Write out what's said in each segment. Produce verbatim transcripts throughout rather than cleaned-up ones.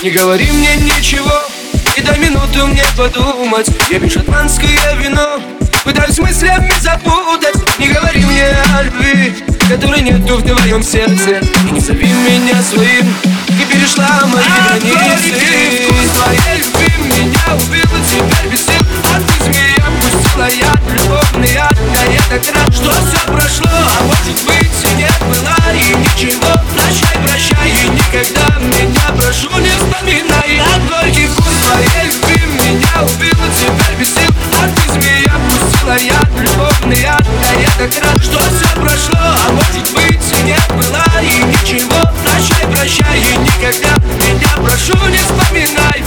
Не говори мне ничего и дай минуту мне подумать. Я пью шотландское вино, пытаюсь мыслями запутать. Не говори мне о любви, которой нету в твоем сердце. И не зови меня своим, ты перешла мои а границы. Вкус твоей любви меня убил, и теперь без сил. А ты змея пустила яд, любовный яд. Да я так рад, что все прошло, а может быть и не было. И ничего, прощай, прощай, и никогда меня, прошу, не вспоминай. А горький вкус твоей любви меня убил, и теперь без сил. А ты змея пустила яд, любовный яд. Да я так рад, что все прошло, а может быть и не было. И ничего, прощай, прощай, и никогда меня, прошу, не вспоминай.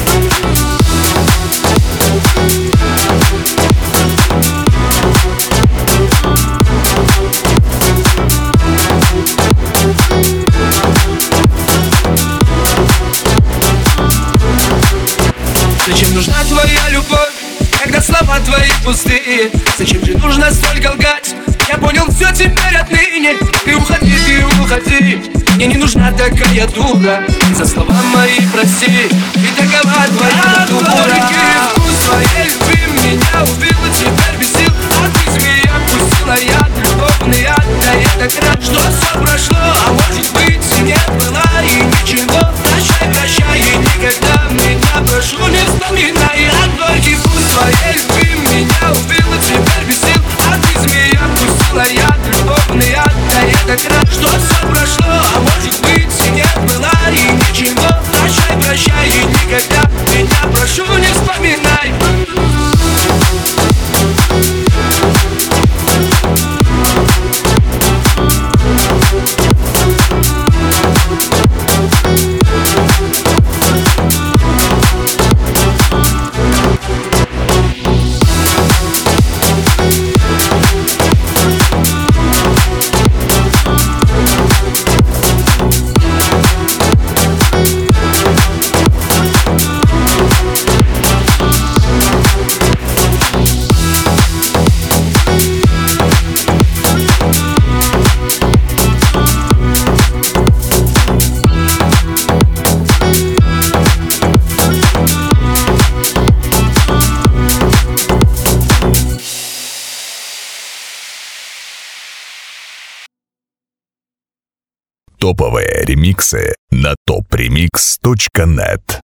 Зачем нужна твоя любовь, когда слова твои пустые? Зачем же нужно столько лгать? Я понял все теперь отныне. Ты уходи, ты уходи, мне не нужна такая дура. И за слова мои прости, и такова твоя натура. Вкус твоей любви меня убил, и теперь без сил. А ты змея пустила яд, любовный яд. Да я так рад, что все прошло, а может быть и не было. И ничего, прощай, прощай, и никогда меня, прошу, не вспоминай. А горький вкус твоей любви меня убил, и теперь без сил. А ты змея пустила яд, любовный яд. Да я так рад, что все прошло, а может быть и не было. И ничего, прощай, прощай, и никогда меня, прошу, не вспоминай. Топовые ремиксы на топ ремикс точка нет.